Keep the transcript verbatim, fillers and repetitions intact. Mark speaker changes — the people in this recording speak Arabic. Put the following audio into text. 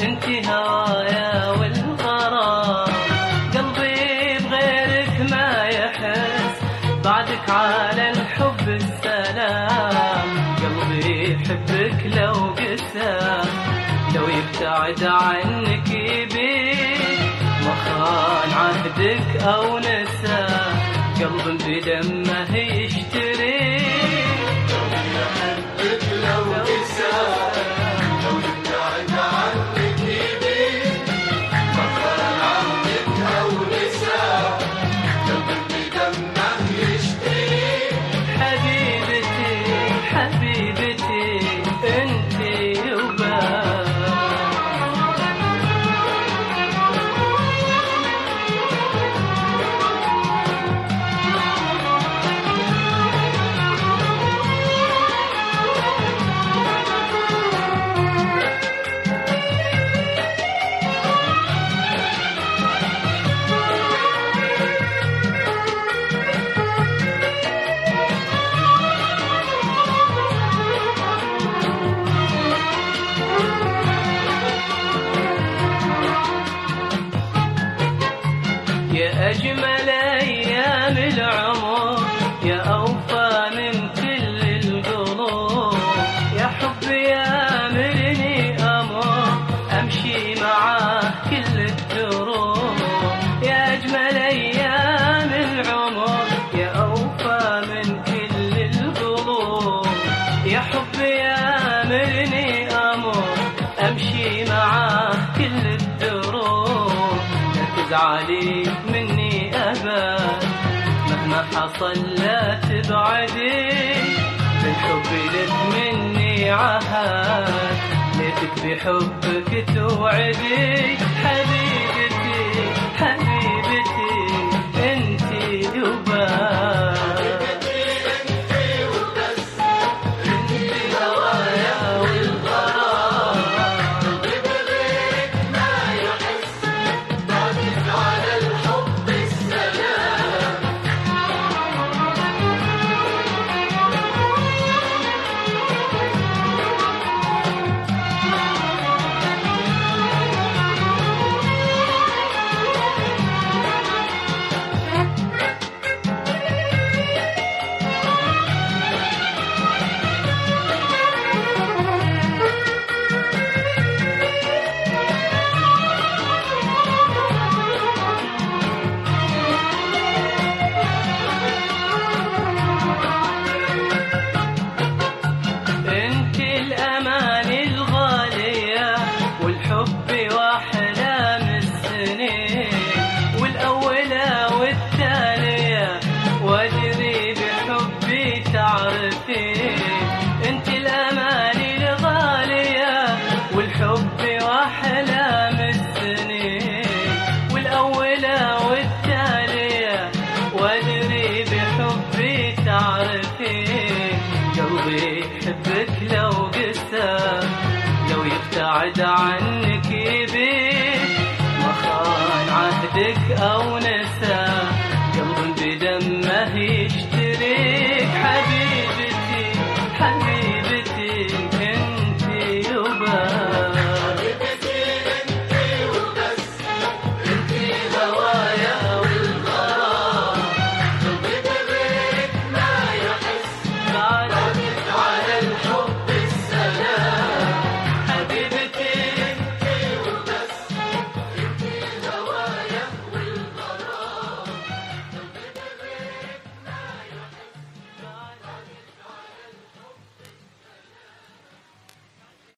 Speaker 1: انت هوايا والغرام، قلبي بغيرك ما يحس، بعدك على الحب السلام. قلبي يحبك لو قسى، لو يبتعد عنك يبيك، ما خان عهدك أو نسى، قلب بدمه يشتري.
Speaker 2: لو يحبك لو قسى، لو يبتعد عنك يبيك، ما خان عهدك أو نسى، قلب بدمه يشتري.
Speaker 1: حبيبتي حبيبتي انتي وبس. يا أجمل أيام العمر، يا أوفى من كل القلوب، يا حبي يامرني أمر، أمشي معاه كل الدروب. يا أجمل أيام العمر، يا أوفى من كل القلوب، يا حبي يامرني أمر، أمشي معاه كل الدروب. لا تزعلي مني أبد، مهما حصل لا تبعدي، بالحب لك مني عهد، ليتك بحبك توعدي. حبيبتي حبيبتي انتي وبس. وأحلام السنين والأولى والتالية، وأدري بحبي تعرفين، أنت الأماني الغالية والحب وأحلام السنين والأولى والتالية، وأدري بحبي تعرفين. قلبي يحبك لو قسى، لو يبتعد عنك يبيك، ما خان عهدك أو